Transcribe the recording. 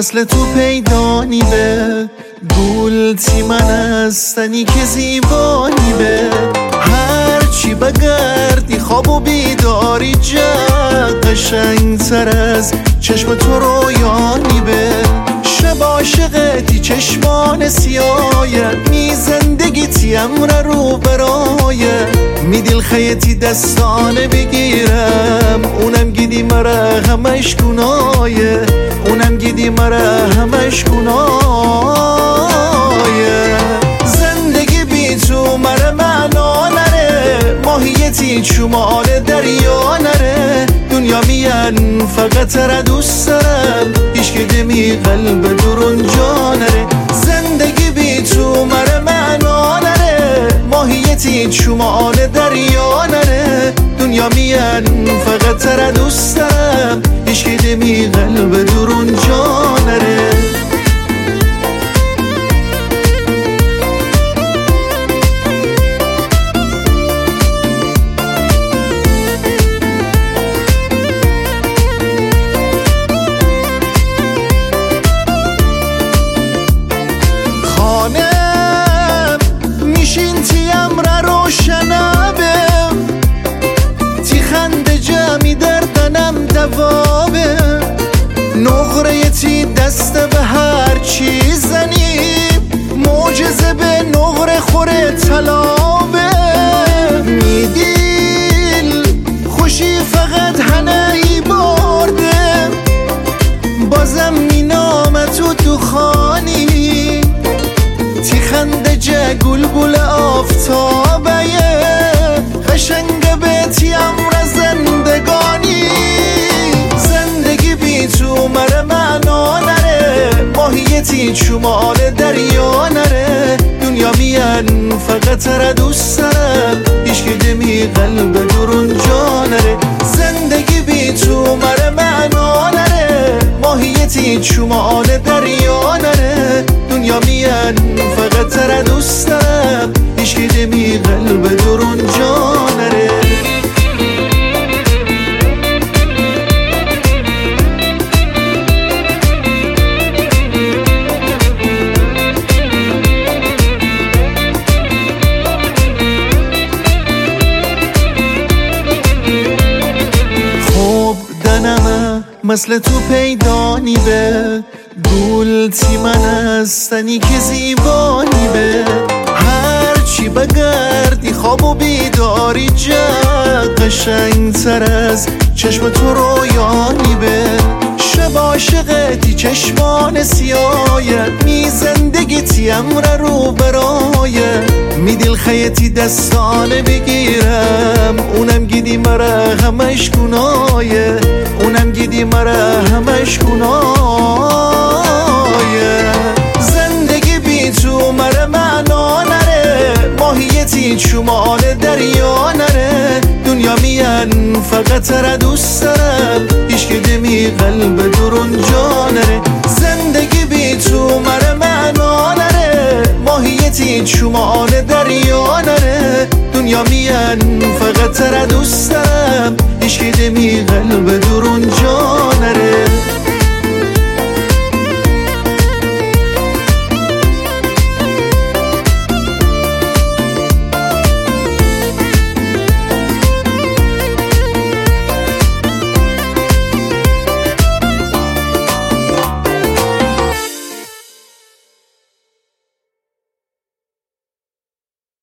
مثل تو پیدا نیبه گولتی من هستنی که زیبانی به هرچی بگردی خواب و بیداری جد قشنگتر از چشم تو رویانی به شب عاشقتی چشمان سیایت می زندگیتی امر رو برایه می دل خیتی دستانه بگیرم اونم گیدی مرا همش گنایه اونم گیدی مرا همش گنایه زندگی بی تو مرا معنا نره ماهیتی شمال دریا نره دنیا میان فقط را دوست دارم هیچ که دمی قلب درون جا نره زندگی بی تو مرا معنا نره ماهیتی شمال دریا نره دنیا میان فقط را دوست دارم هیچ که دمی قلب درون جا نره میشین تیم را روشنبه تی خنده جمعی دردنم دوابه نقره تی دست به هر چی زنیم معجزه به نقره خوره طلابه میدیل خوشی فقط هنه ای برده بازم مینام تو خانی تی خنده جه گلگل آفتابه قشنگ بیتی امر زندگانی زندگی بی تو مرا معنا نره ماهیتی شمال دریا نره دنیا میان فقط را دوست دارم هیچ که دمی قلب درون جا نره زندگی بی تو مرا معنا نره ماهیتی شمال دریا نره دنیا میان فقط را دوست دارم هیچ که دمی قلب درون جا نره مثل تو پیدا نیبه گولتی من هستنی که زیبانی به هرچی بگردی خواب و بیداری جد قشنگتر از چشم تو رویانی به شب عاشقتی چشمان سیایت می زندگیتی امر رو برایه می دل خیتی دستانه بگیرم اونم گیدی مرا همش گنایه اونم گیدی مرا همش گنایه زندگی بی تو مرا معنا نره ماهیتی شمال دریا نره دنیا میان فقط را دوست دارم هیچ که دمی قلب درون جا نره زندگی بی تو مرا معنا نره ماهیتی شمال دریا نره دنیا میان فقط را دوست دارم هیچ که دمی قلب درون جا